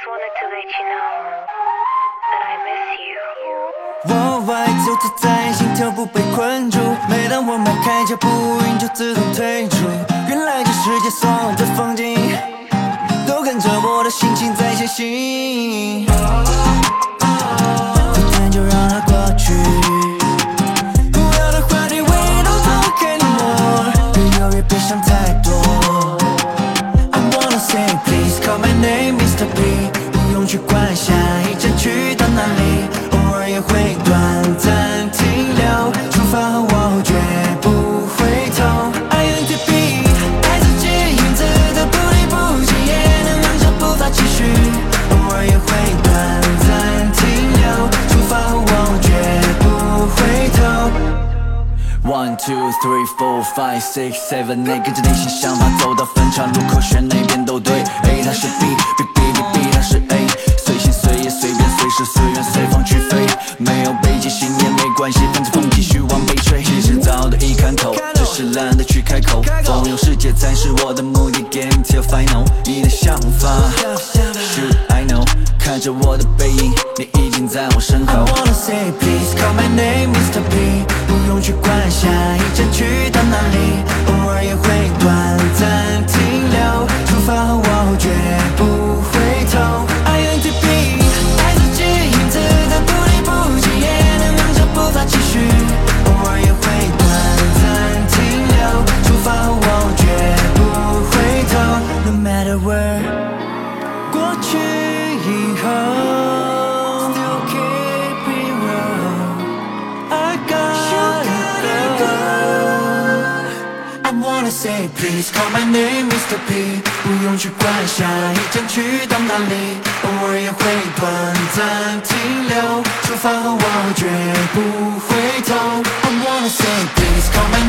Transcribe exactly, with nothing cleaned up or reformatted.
just wanted to let you know that I miss you. 我爱就自在，心跳不被困住。每当我迈开脚步，云就自动退出。原来这世界所有的风景，都跟着我的心情在前行。不谈就让它过去，不要的话题 we don't talk anymore。越聊越别想太多。I wanna say please call my name Mister B， 不用去管下一站去到哪里，偶尔也会短暂停留，出发后我绝不回头。I N T P， 爱自己影子的不离不弃，也能让这步伐继续，偶尔也会短暂停留，出发后我绝不回头。One two three four five six seven， 那跟着内心想法走到分岔路口，选哪边都对。A 它是 B，B B B B 它是 A， 随心随意随便随时随缘随风去飞，没有北极星也没关系，反正风继续往北吹。其实早都已看透，只是懒得去开口。风游世界才是我的目的 ，Game till final。你的想法 ，Should I know？ 看着我的背影，你已经在我身后。I wanna say please call my name Mister B， 不用去管下一站去到哪里，偶尔也会短暂停留，出发后我绝不回头。I N T P， 爱自己影子的不离不弃，也能让这步伐继续，偶尔也会短暂停留，出发后我绝不回头。No matter where， 过去以后 ，Still keep it real，I gotta go。I wanna say please call my name Mister P， 不用去管下一站去到哪里，偶尔也会短暂停留，出发后我绝不回头。I wanna say please call my